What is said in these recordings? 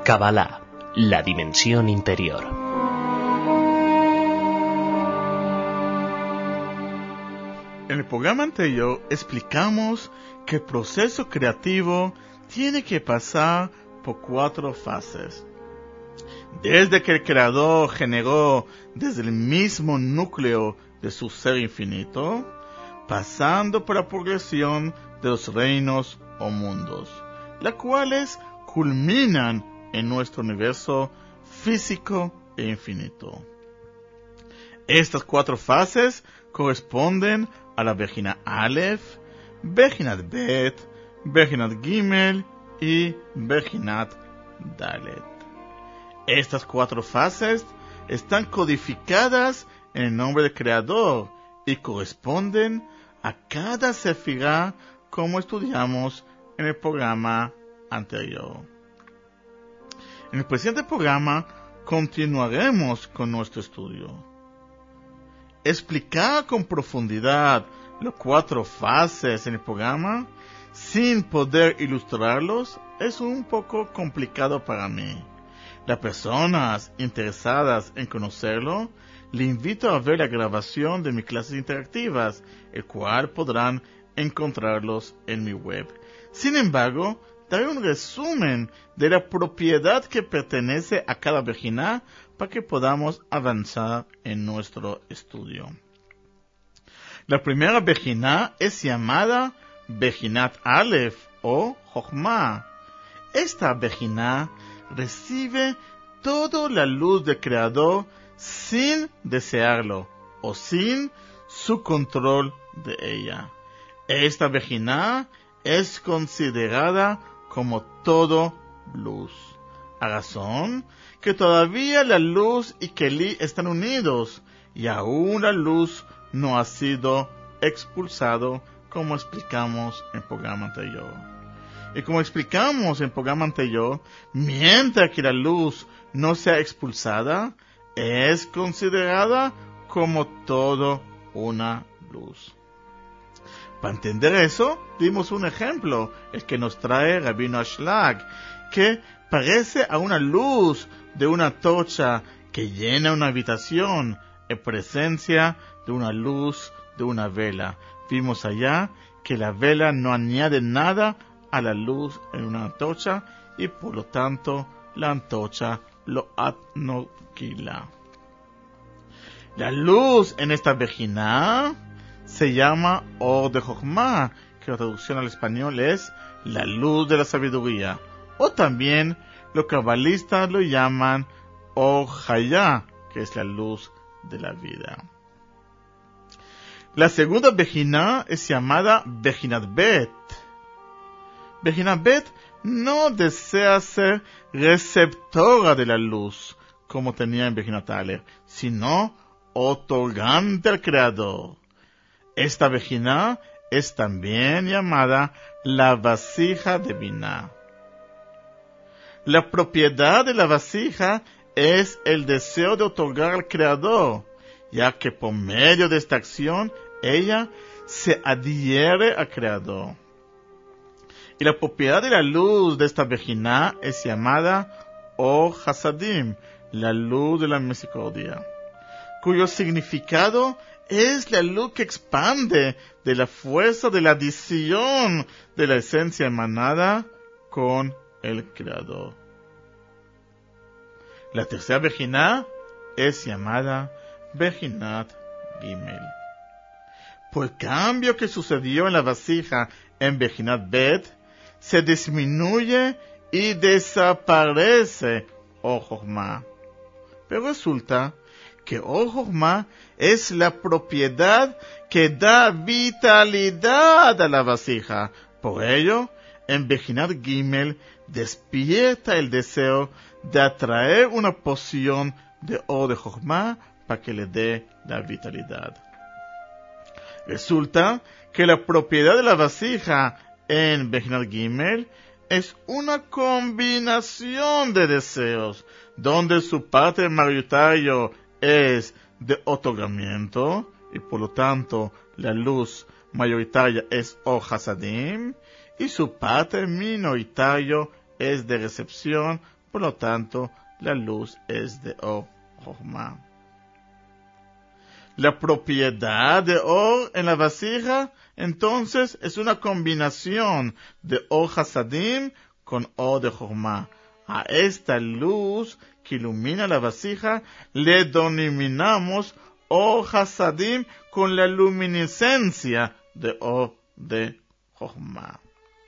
Kabbalah, la dimensión interior. En el programa anterior explicamos que el proceso creativo tiene que pasar por 4 fases. Desde que el creador generó desde el mismo núcleo de su ser infinito, pasando por la progresión de los reinos o mundos, las cuales culminan en nuestro universo físico e infinito. Estas 4 fases corresponden a la Bejina Aleph, Bejinat Bet, Bejinat Gimel y Bejinat Dalet. Estas 4 fases están codificadas en el nombre del Creador y corresponden a cada sefirá, como estudiamos en el programa anterior. En el presente programa continuaremos con nuestro estudio. Explicar con profundidad las 4 fases en el programa sin poder ilustrarlos es un poco complicado para mí. Las personas interesadas en conocerlo, le invito a ver la grabación de mis clases interactivas, el cual podrán encontrarlos en mi web. Sin embargo, daré un resumen de la propiedad que pertenece a cada Bejina para que podamos avanzar en nuestro estudio. La primera Bejina es llamada Bejinat Aleph o Jochma. Esta Bejina recibe toda la luz del Creador sin desearlo o sin su control de ella. Esta Bejina es considerada como todo luz, a razón que todavía la luz y Keli están unidos y aún la luz no ha sido expulsado, como explicamos en el programa anterior. Y como explicamos en el programa anterior, mientras que la luz no sea expulsada, es considerada como todo una luz. Para entender eso, dimos un ejemplo, el que nos trae Rabino Ashlag, que parece a una luz de una torcha que llena una habitación en presencia de una luz de una vela. Vimos allá que la vela no añade nada a la luz en una antorcha y por lo tanto la antorcha lo adnoquila. La luz en esta Bejina se llama Or de Jochma, que la traducción al español es la luz de la sabiduría, o también los cabalistas lo llaman Or Hayá, que es la luz de la vida. La segunda Bejina es llamada Bejinat Bet. Bejinat Bet no desea ser receptora de la luz, como tenía en Bejinat Aleph, sino otorgante al Creador. Esta Bejina es también llamada la vasija de Binah. La propiedad de la vasija es el deseo de otorgar al Creador, ya que por medio de esta acción ella se adhiere al Creador. Y la propiedad de la luz de esta Bejina es llamada Or Hasadim, la luz de la misericordia, cuyo significado es la luz que expande de la fuerza de la adición de la esencia emanada con el Creador. La tercera Bejina es llamada Bejinat Gimel. Por el cambio que sucedió en la vasija en Bejinat Bet, se disminuye y desaparece Or Jochma. Pero resulta que Or Jochma es la propiedad que da vitalidad a la vasija. Por ello, en Bejinat Gimel despierta el deseo de atraer una porción de Or de Jochma para que le dé la vitalidad. Resulta que la propiedad de la vasija en Bejinat Gimel es una combinación de deseos, donde su parte mayoritario es de otorgamiento, y por lo tanto la luz mayoritaria es Or Hasadim, y su parte minoritario es de recepción, por lo tanto, la luz es de Or Jochma. La propiedad de Or en la vasija, entonces, es una combinación de Or Hasadim con Or de Jochma. A esta luz que ilumina la vasija le denominamos Or Hasadim con la luminiscencia de Or de Jochma.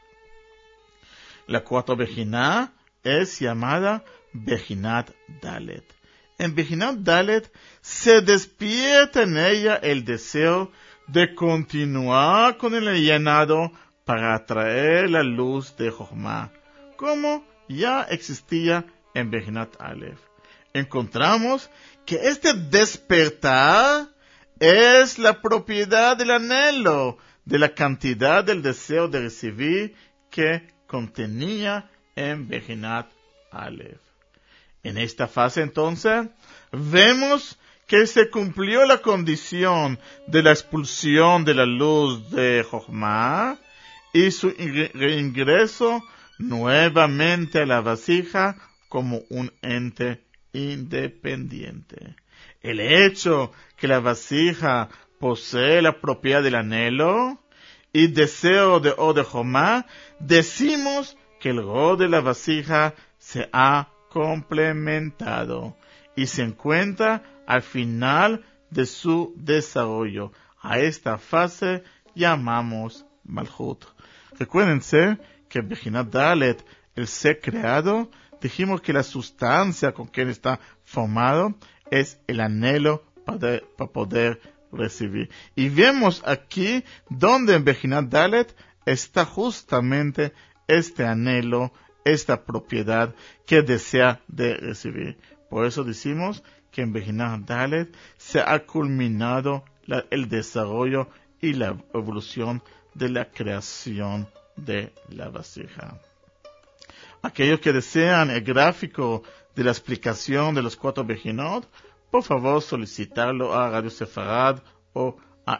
La cuarta Bejina es llamada Bejinat Dalet. En Bejinat Dalet se despierta en ella el deseo de continuar con el llenado para atraer la luz de Jochma, como ya existía en Bejinat Aleph. Encontramos que este despertar es la propiedad del anhelo, de la cantidad del deseo de recibir que contenía en Bejinat Aleph. En esta fase, entonces, vemos que se cumplió la condición de la expulsión de la luz de Jochma y su reingreso nuevamente a la vasija como un ente independiente. El hecho que la vasija posee la propiedad del anhelo y deseo de Or de Jochma, decimos que el Or de la vasija se ha complementado y se encuentra al final de su desarrollo. A esta fase llamamos Malchut. Recuérdense que en Bejinat Dalet, el ser creado, dijimos que la sustancia con que él está formado es el anhelo para poder recibir. Y vemos aquí donde en Bejinat Dalet está justamente este anhelo, esta propiedad que desea de recibir. Por eso decimos que en Bejinat Dalet se ha culminado el desarrollo y la evolución de la creación de la vasija. Aquellos que desean el gráfico de la explicación de los 4 Bejinot, por favor solicitarlo a Radio Sefarad o a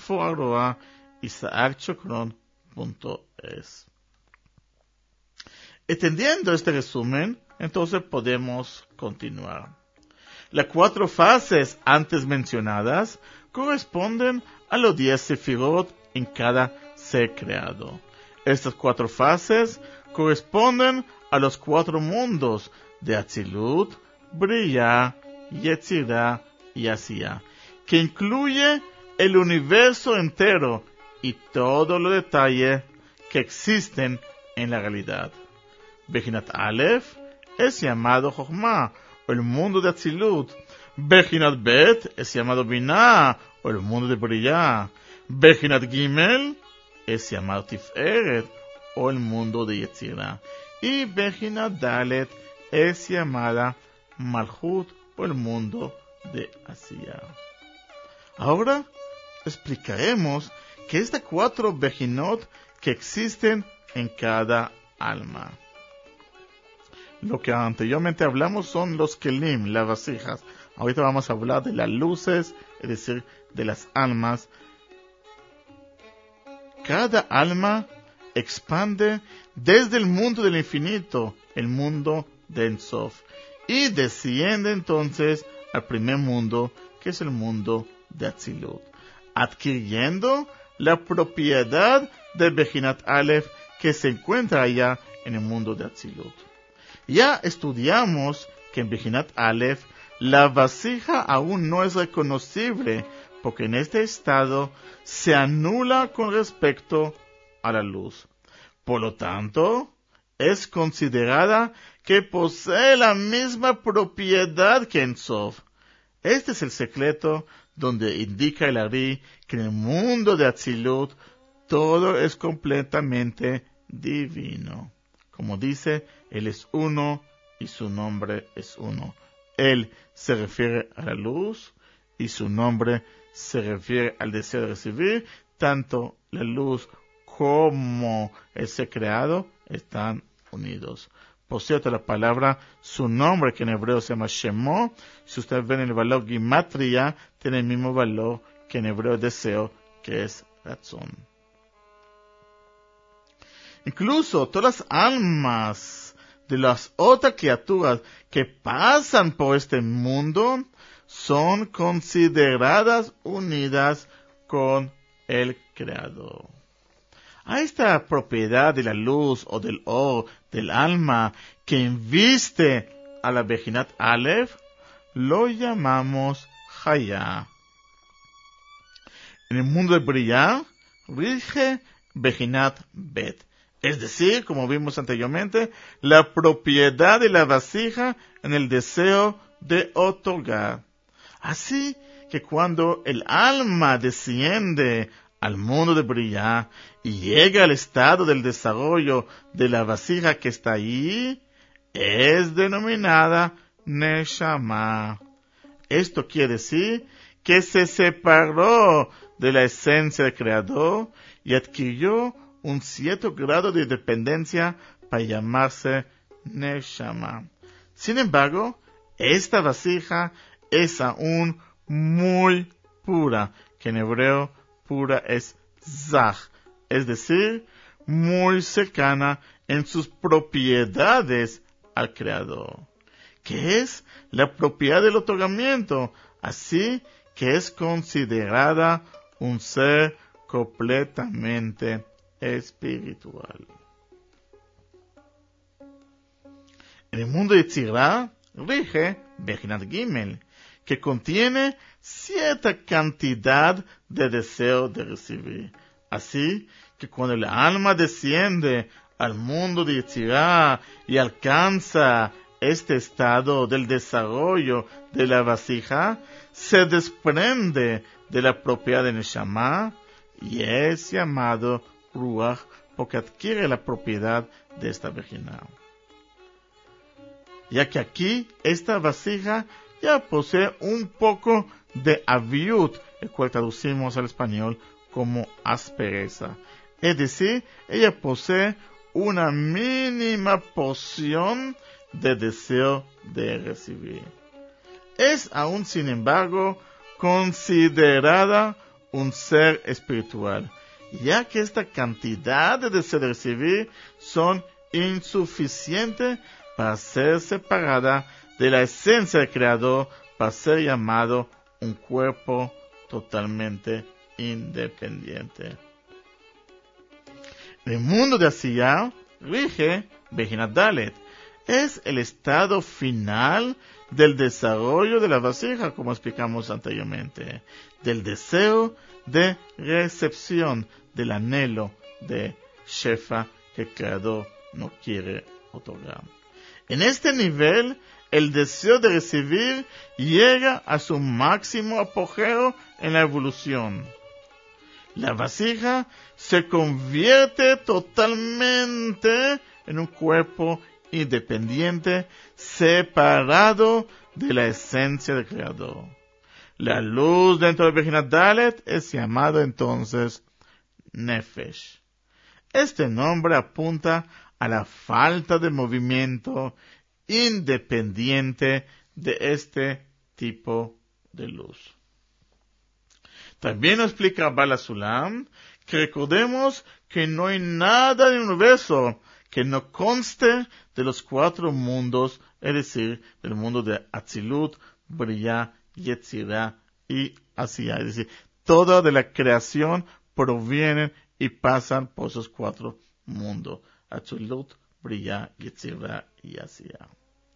info@isaacchocron.es. Entendiendo este resumen, entonces podemos continuar. Las 4 fases antes mencionadas corresponden a los 10 sefirot en cada ser creado. Estas 4 fases corresponden a los 4 mundos de Atzilut, Briya, Yetzirah y Asiyah, que incluye el universo entero y todos los detalles que existen en la realidad. Bejinat Aleph es llamado Jochma, o el mundo de Atzilut. Bejinat Bet es llamado Binah, o el mundo de Briya. Bejinat Gimel es llamado Tiferet, o el mundo de Yetzirah. Y Bejinat Dalet es llamada Malchut, o el mundo de Asiyah. Ahora explicaremos que estas 4 Bejinot que existen en cada alma. Lo que anteriormente hablamos son los kelim, las vasijas. Ahorita vamos a hablar de las luces, es decir, de las almas. Cada alma expande desde el mundo del infinito, el mundo de Ein Sof, y desciende entonces al primer mundo, que es el mundo de Atzilut, adquiriendo la propiedad del Bejinat Aleph que se encuentra allá en el mundo de Atzilut. Ya estudiamos que en Bejinat Aleph la vasija aún no es reconocible, porque en este estado se anula con respecto a la luz. Por lo tanto, es considerada que posee la misma propiedad que Ein Sof. Este es el secreto donde indica el Ari que en el mundo de Atzilut todo es completamente divino. Como dice, Él es uno y su nombre es uno. Él se refiere a la luz y su nombre se refiere al deseo de recibir. Tanto la luz como el ser creado están unidos. Por cierto, la palabra, su nombre, que en hebreo se llama Shemo, si ustedes ven el valor Gimatria, tiene el mismo valor que en hebreo deseo, que es Ratzon. Incluso todas las almas de las otras criaturas que pasan por este mundo son consideradas unidas con el Creador. A esta propiedad de la luz o del or, del alma, que inviste a la Bejinat Aleph, lo llamamos Hayá. En el mundo de Briá, rige Bejinat Bet. Es decir, como vimos anteriormente, la propiedad de la vasija en el deseo de otorgar. Así que cuando el alma desciende al mundo de Briá y llega al estado del desarrollo de la vasija que está ahí, es denominada Neshama. Esto quiere decir que se separó de la esencia del Creador y adquirió un cierto grado de dependencia para llamarse Neshama. Sin embargo, esta vasija es aún muy pura, que en hebreo pura es zach, es decir, muy cercana en sus propiedades al Creador, que es la propiedad del otorgamiento, así que es considerada un ser completamente espiritual. En el mundo de Yetzirah rige Bejinat Gimel, que contiene cierta cantidad de deseo de recibir. Así que cuando el alma desciende al mundo de Yetzirah y alcanza este estado del desarrollo de la vasija, se desprende de la propiedad de Neshama y es llamado Ruach porque adquiere la propiedad de esta Bejinah. Ya que aquí esta vasija ya posee un poco de aviut, el cual traducimos al español como aspereza. Es decir, ella posee una mínima porción de deseo de recibir. Es aún, sin embargo, considerada un ser espiritual, ya que esta cantidad de deseo de recibir son insuficientes para ser separada de la esencia del Creador, para ser llamado un cuerpo totalmente independiente. El mundo de Asiyah rige Bejinat Dalet. Es el estado final del desarrollo de la vasija, como explicamos anteriormente, del deseo de recepción, del anhelo de Shefa que el Creador no quiere otorgar. En este nivel, el deseo de recibir llega a su máximo apogeo en la evolución. La vasija se convierte totalmente en un cuerpo independiente, separado de la esencia del Creador. La luz dentro de Bejinat Dalet es llamado entonces Nefesh. Este nombre apunta a la falta de movimiento independiente de este tipo de luz. También nos explica Bala Sulam que recordemos que no hay nada en el universo que no conste de los cuatro mundos, es decir, del mundo de Atzilut, Briá, Yetzirah y Asiyah. Es decir, toda de la creación provienen y pasan por esos cuatro mundos. Atzilut, Briá, Yetzirah y Asiyah.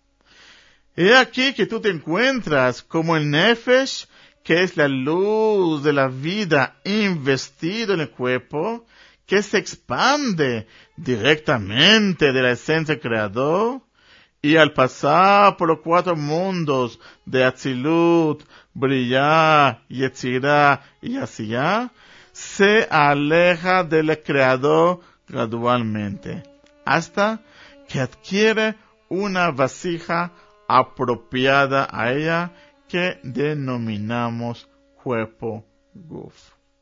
He aquí que tú te encuentras como el Nefesh, que es la luz de la vida investido en el cuerpo, que se expande directamente de la esencia del Creador, y al pasar por los cuatro mundos de Atzilut, Briá, Yetzirah y Asiyah, se aleja del Creador gradualmente, hasta que adquiere una vasija apropiada a ella que denominamos cuerpo Guf.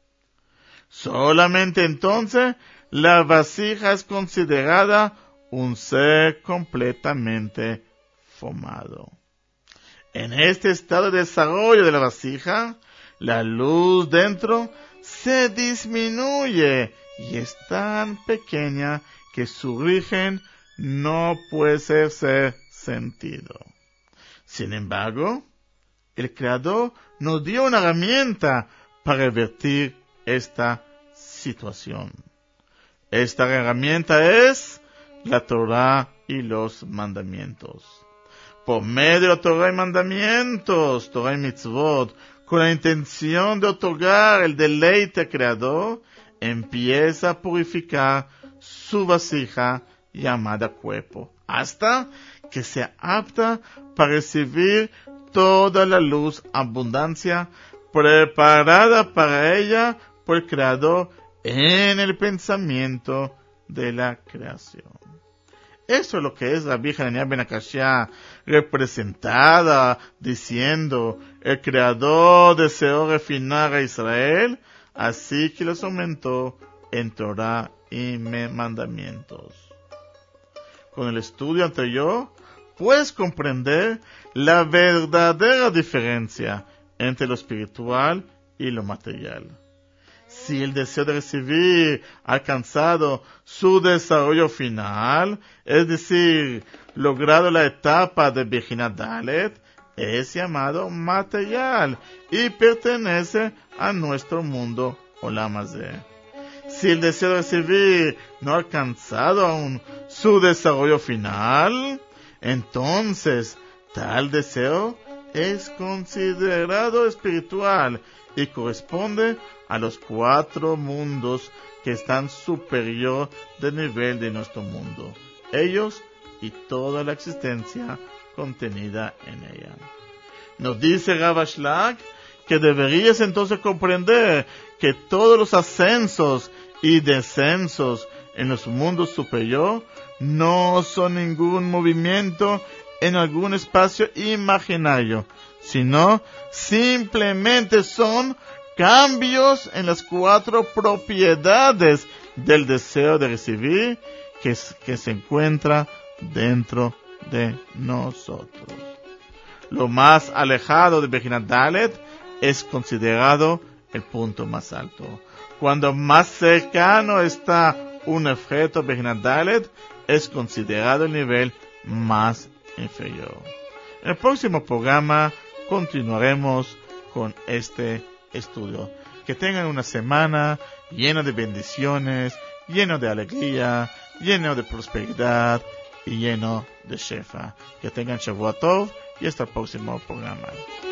Solamente entonces la vasija es considerada un ser completamente formado. En este estado de desarrollo de la vasija, la luz dentro se disminuye y es tan pequeña que su origen no puede ser sentido. Sin embargo, el Creador nos dio una herramienta para revertir esta situación. Esta herramienta es la Torah y los mandamientos. Por medio de Torah y mandamientos, Torah y mitzvot, con la intención de otorgar el deleite al Creador, empieza a purificar su vasija llamada cuerpo, hasta que sea apta para recibir toda la luz, abundancia, preparada para ella por el Creador en el pensamiento de la creación. Eso es lo que es Rabbi Hanania ben Akashia, representada diciendo, el Creador deseó refinar a Israel, así que los aumentó en Torah y mandamientos. Con el estudio anterior, puedes comprender la verdadera diferencia entre lo espiritual y lo material. Si el deseo de recibir ha alcanzado su desarrollo final, es decir, logrado la etapa de Bejina Dalet, es llamado material y pertenece a nuestro mundo Olam Hazeh. Si el deseo de recibir no ha alcanzado aún su desarrollo final, entonces tal deseo es considerado espiritual y corresponde a los 4 mundos que están superior del nivel de nuestro mundo, ellos y toda la existencia contenida en ella. Nos dice Rav Ashlag que deberías entonces comprender que todos los ascensos y descensos en los mundos superiores no son ningún movimiento en algún espacio imaginario, sino simplemente son cambios en las 4 propiedades del deseo de recibir que se encuentra dentro de nosotros. Lo más alejado de Bejina Dalet es considerado el punto más alto. Cuando más cercano está un efecto Bejina Dalet, es considerado el nivel más inferior. En el próximo programa continuaremos con este estudio. Que tengan una semana llena de bendiciones, lleno de alegría, lleno de prosperidad y lleno de shefa. Que tengan Shavua Tov y hasta el próximo programa.